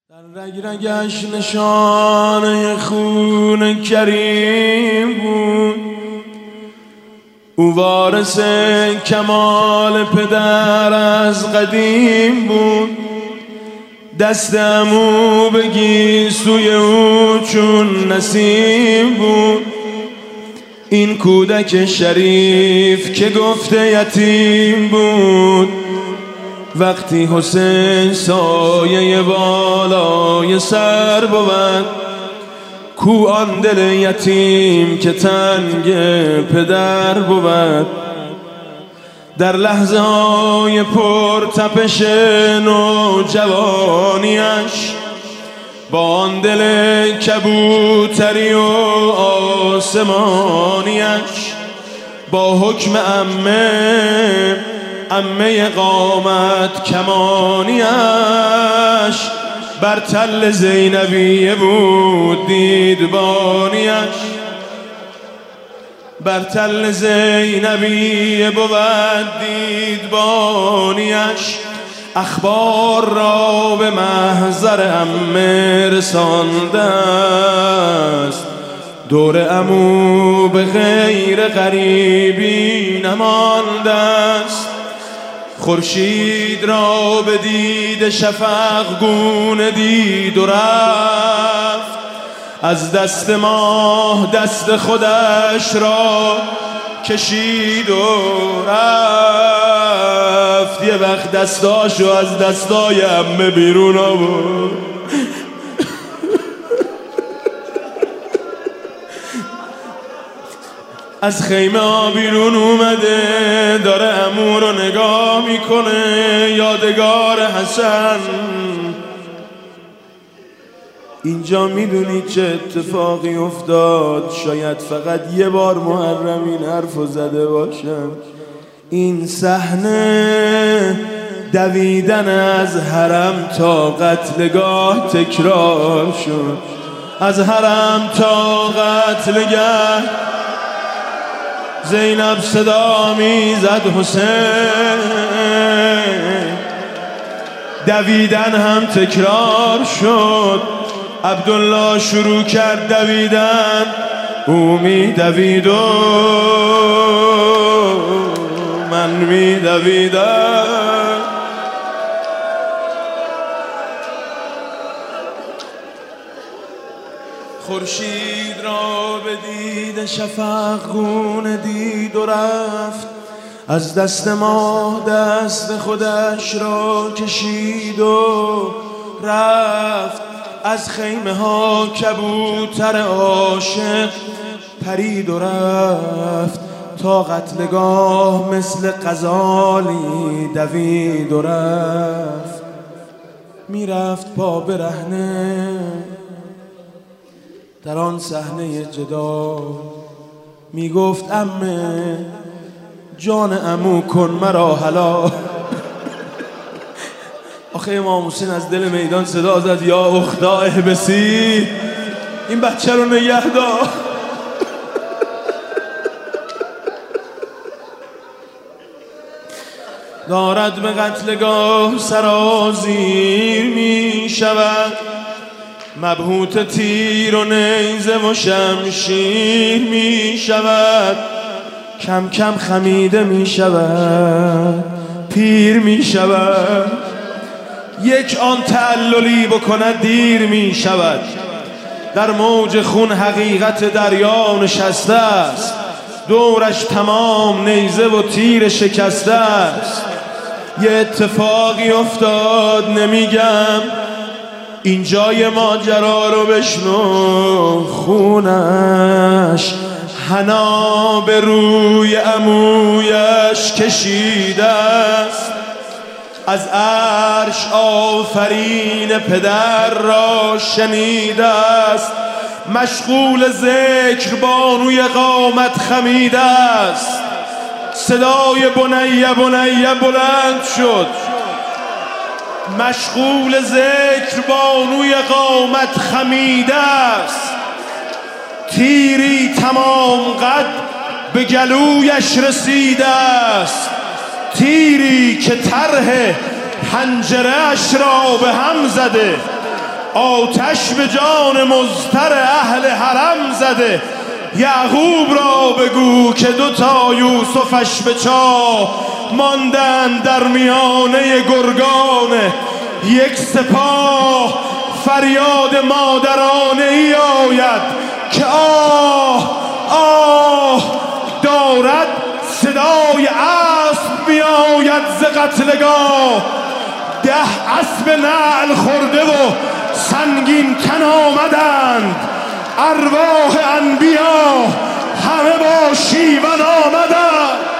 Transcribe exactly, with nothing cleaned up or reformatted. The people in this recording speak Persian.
در رگ رگش نشانه خون کریم بود، او وارث کمال پدر از قدیم بود. دست عمو بگی سوی او چون نسیم بود. این کودک شریف که گفته یتیم بود، وقتی حسین سایه بالای سر بود، کو آن دل یتیم که تنگ پدر بود. در لحظه های پر تپش نوجوانیش، با آن دل کبوتری و آسمانیش، با حکم عمه عمه قامت کمانیش، بر تل زینبیه بود دیدبانیش. بر تل زینبیه بود دیدبانیش، اخبار را به محضر عمه رسانده است. دور عمو به غیر غریبی نمانده است. خورشید را به دید شفق گونه دید و رفت، از دست ماه دست خودش را کشید و رفت. یه وقت دستاشو از دستای عمه بیرون آورد، از خیمه ها بیرون اومده، داره عمو رو نگاه میکنه. یادگار حسن. اینجا میدونی چه اتفاقی افتاد؟ شاید فقط یه بار محرم این حرفو زده باشم. این صحنه دویدن از حرم تا قتلگاه تکرار شد. از حرم تا قتلگاه زینب صدا میزد حسین. دویدن هم تکرار شد. عبدالله شروع کرد دویدن، او می دوید و من می دویدم. خورشید را به دید شفق گونه دید و رفت، از دست ماه دست خودش را کشید و رفت. از خیمه ها کبوتر عاشق پرید و رفت، تا قتلگاه مثل غزالی دوید و رفت. میرفت پا برهنه در آن صحنه جدال، میگفت عمه جان عمو کن مرا حلال. آخه امام حسین از دل میدان صدا زد یا اختا احبسی، این بچه رو نگه دار. دارد به قتلگاه سرازیر می شود، مبهوت تیر و نیزه و شمشیر می شود. کم کم خمیده می شود، پیر می شود. یک آن تعللی بکند دیر می شود. در موج خون حقیقت دریا نشسته است، دورش تمام نیزه و تیر شکسته است. یه اتفاقی افتاد نمیگم، اینجای ماجرا رو بشنو. خونش حنا به روی عمویش کشیده است، از عرش آفرین پدر را شنیده است. مشغول ذکر بانوی قامت خمیده است. صدای بنیه بنیه بلند شد. مشغول ذکر بانوی قامت خمیده است. تیری تمام قد به گلویش رسیده است. تیری که طرح پنجره اش را به هم زده، آتش به جان مضطر اهل حرم زده. یعقوب را بگو که دوتا یوسفش به چاه ماندن در میانه گرگان یک سپاه. فریاد مادرانه ای آید که آه آه دارد صدای اسب میآید ز قتلگاه. ده اسب نعل خورده و سنگین تن آمدند، ارواح انبیا همه با شیون آمدند.